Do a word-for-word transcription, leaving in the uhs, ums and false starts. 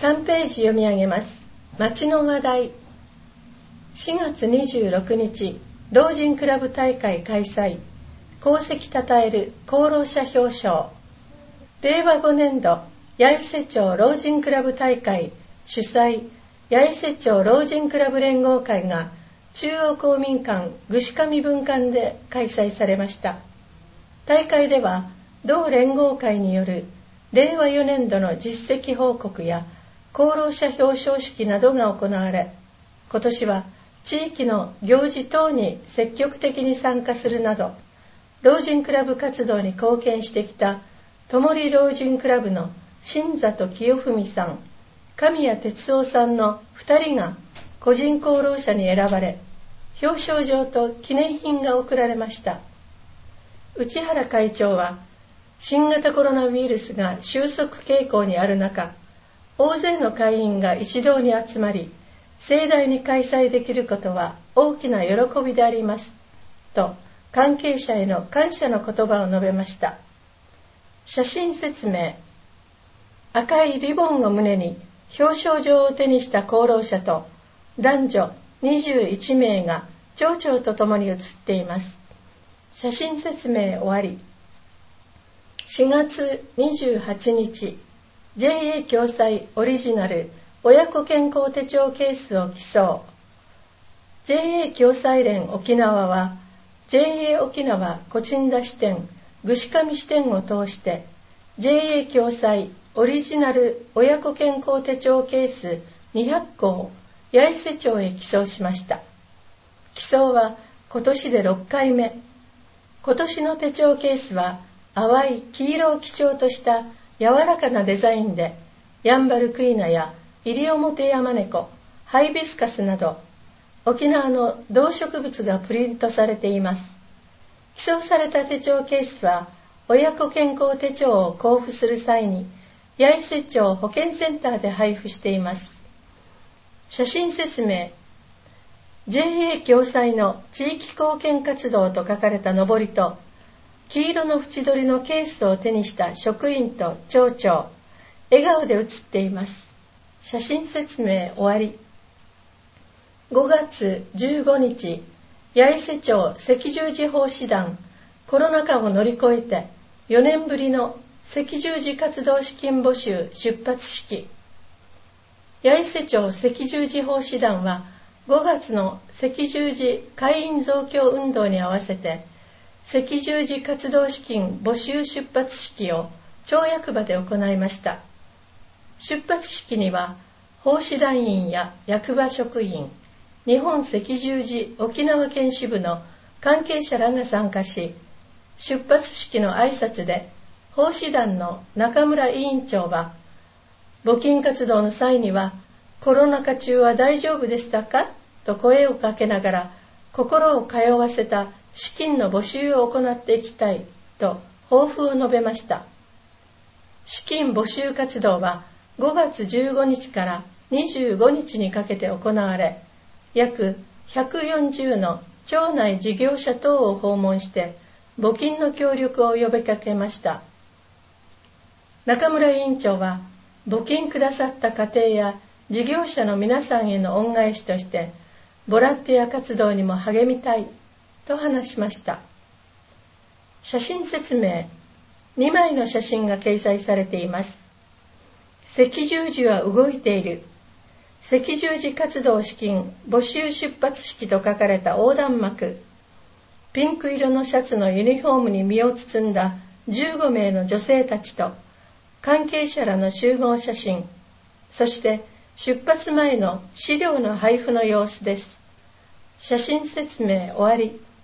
さんページ読み上げます。町の話題。しがつにじゅうろくにち、老人クラブ大会開催。功績たたえる功労者表彰。れいわごねんど八重瀬町老人クラブ大会主催、八重瀬町老人クラブ連合会が中央公民館具志上分館で開催されました。大会では同連合会によるれいわよねんどの実績報告や功労者表彰式などが行われ、今年は地域の行事等に積極的に参加するなど、老人クラブ活動に貢献してきたともり老人クラブの新里清文さん、神谷哲夫さんのふたりが個人功労者に選ばれ、表彰状と記念品が贈られました。内原会長は、新型コロナウイルスが収束傾向にある中、大勢の会員が一堂に集まり、盛大に開催できることは大きな喜びでありますと、関係者への感謝の言葉を述べました。写真説明。赤いリボンを胸に表彰状を手にした功労者と男女にじゅういちめいが町長とともに写っています。写真説明終わり。しがつにじゅうはちにち、ジェーエー 共催オリジナル親子健康手帳ケースを寄贈。 ジェーエー 共催連沖縄は ジェーエー 沖縄コチンダ支店具志上支店を通して ジェーエー 共催オリジナル親子健康手帳ケースにひゃっこを八重瀬町へ寄贈しました。寄贈は今年でろっかいめ。今年の手帳ケースは淡い黄色を基調とした柔らかなデザインで、ヤンバルクイナやイリオモテヤマネコ、ハイビスカスなど沖縄の動植物がプリントされています。寄贈された手帳ケースは親子健康手帳を交付する際に八重瀬町保健センターで配布しています。写真説明。 ジェーエー 共催の地域貢献活動と書かれたのりと黄色の縁取りのケースを手にした職員と町長、笑顔で写っています。写真説明終わり。ごがつじゅうごにち、八重瀬町赤十字奉仕団コロナ禍を乗り越えてよねんぶりの赤十字活動資金募集出発式。八重瀬町赤十字奉仕団はごがつの赤十字会員増強運動に合わせて赤十字活動資金募集出発式を町役場で行いました。出発式には奉仕団員や役場職員、日本赤十字沖縄県支部の関係者らが参加し、出発式の挨拶で奉仕団の中村委員長は、募金活動の際にはコロナ禍中は大丈夫でしたかと声をかけながら心を通わせた資金の募集を行っていきたいと抱負を述べました。資金募集活動はごがつじゅうごにちからにじゅうごにちにかけて行われ、約ひゃくよんじゅうの町内事業者等を訪問して募金の協力を呼びかけました。中村委員長は、募金くださった家庭や事業者の皆さんへの恩返しとしてボランティア活動にも励みたいと話しました。写真説明。にまいの写真が掲載されています。赤十字は動いている。赤十字活動資金募集出発式と書かれた横断幕。ピンク色のシャツのユニフォームに身を包んだじゅうごめいの女性たちと関係者らの集合写真、そして出発前の資料の配布の様子です。写真説明終わり。